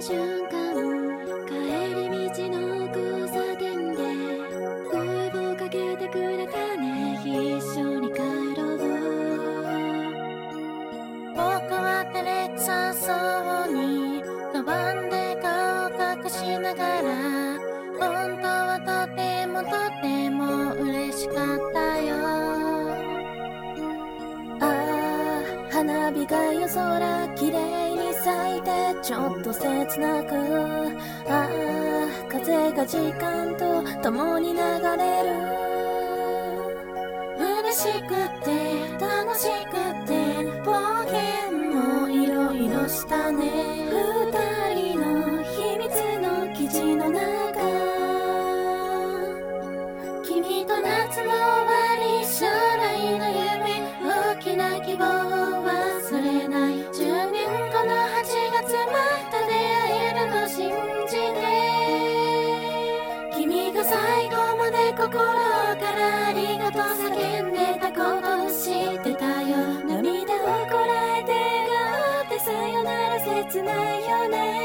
瞬間、帰り道の交差点で声をかけてくれたね。一緒に帰ろう。 僕は照れくさそうにカバンで顔を隠しながら、本当はとてもとても嬉しかったよ。ああ、花火が夜空きれいに咲いてちょっと切なく、ああ、風が時間と共に流れる。嬉しくて楽しくて冒険もいろいろしたね。二人の秘密の記事の中、君と夏の終わり、将来の夢、大きな希望を忘れない。10年後の8月また出会えるの信じて、君が最後まで心からありがとう叫んでたこと知ってたよ。涙をこらえて笑顔ってさよなら切ないよね。